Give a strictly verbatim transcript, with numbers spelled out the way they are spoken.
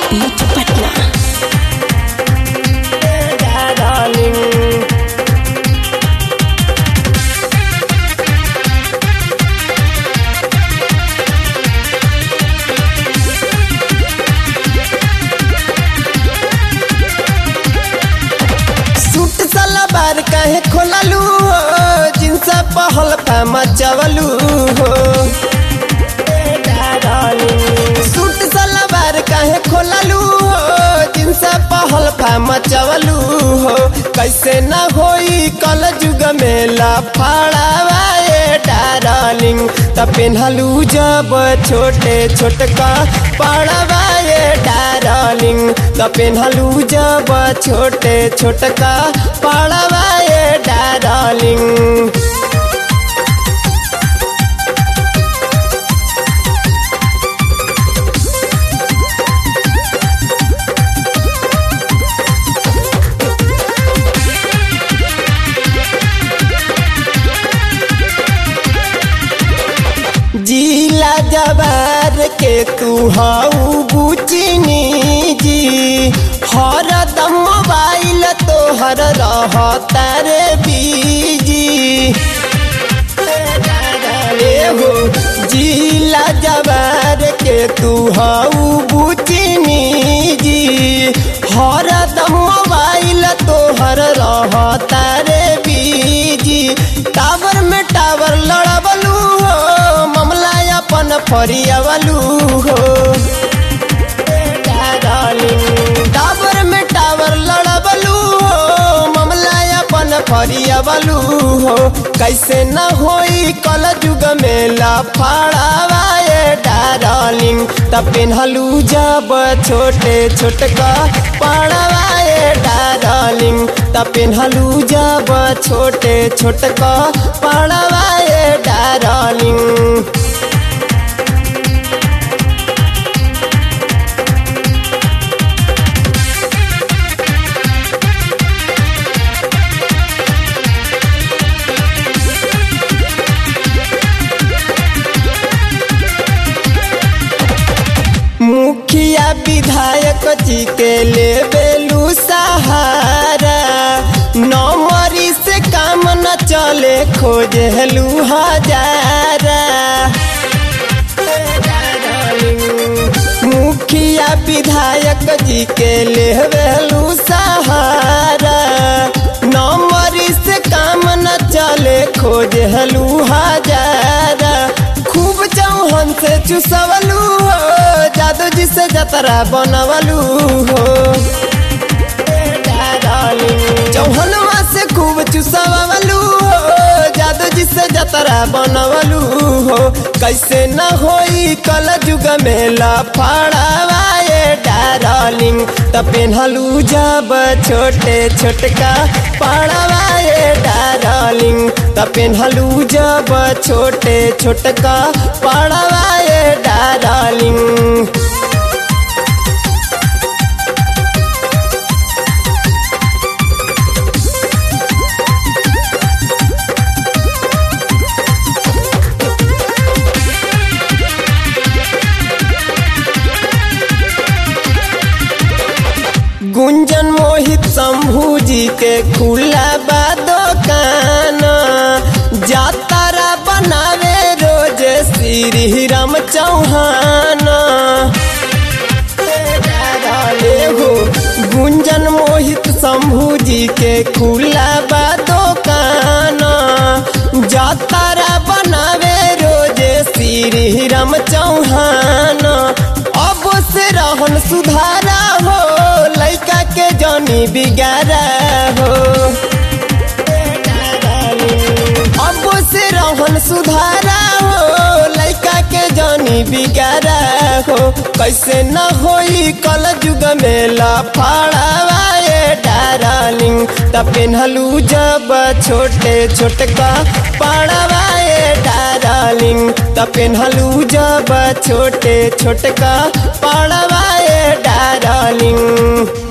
Beat Patna. Suit सलवार काहे खोललू हो, jeans पहल पामा चवलू हो। सूट सलवार काहे खोललू हो, जींस पहल पामा चवलू हो। कैसे न होई कल जुग में लफड़ावा ये डार्लिंग, त पेन्हलू जब छोटे छोटका पड़वा ये डार्लिंग, त पेन्हलू जब छोटे छोटका पड़वा ये डार्लिंग। जिला जवार के तू हाउ बुचिनी जी, हरदम मोबाइल तोहर रहता रे बीजी। हो जिला जवार के तू हाउ बुचिनी जी, हरदम मोबाइल तोहर रहता रे बीजी। टावर में टावर लड़बलू हो, मामला अपन फरियावलू हो। टावर में टावर लड़बलू हो, मामला अपन फरियावलू हो। कैसे न होई कल जुग में लफड़ावा ये डार्लिंग, त पेन्हलू जब छोटे छोटका पड़वा ये डार्लिंग, त पेन्हलू जब छोटे छोटका पड़वा ये डार्लिंग। मुखिया विधायक जी के ले बेलू सहारा, नौमरी से काम न चले खोजलू हजारा। मुखिया विधायक जी के ले बेलू सहारा, नौमरी से काम न चले खोजलू हजारा। खूब चौहन से चुसवलू हो, जादू जी से जतरा बनवलू हो। चौहनवा से खूब चुसवलू हो, जादू जी से जतरा बनवलू हो। कैसे न होई कल जुग में लफड़ावा ये डार्लिंग, त पेन्हलू जब छोटे छोटका पड़वा ये डार्लिंग, त पेन्हलू जब छोटे छोटका पड़वा ये डार्लिंग। गुंजन मोहित शंभू जी के खुला बा दुकान, जातारा बनावे रोज श्री राम चौहान। हो गुंजन मोहित शंभू जी के खुला बा दुकान, जातारा बनावे रोज श्री राम चौहान। अब से रहन सुधारा हो, लइका के जानी बिगारा हो। अब से रहन सुधारा हो, लइका के जानी बिगारा हो। कैसे न होई कल जुग में लफड़ावा ये डार्लिंग, त पेन्हलू जब छोटे छोटका पड़वा ये डार्लिंग, त पेन्हलू जब छोटे छोटका पड़वा ये डार्लिंग।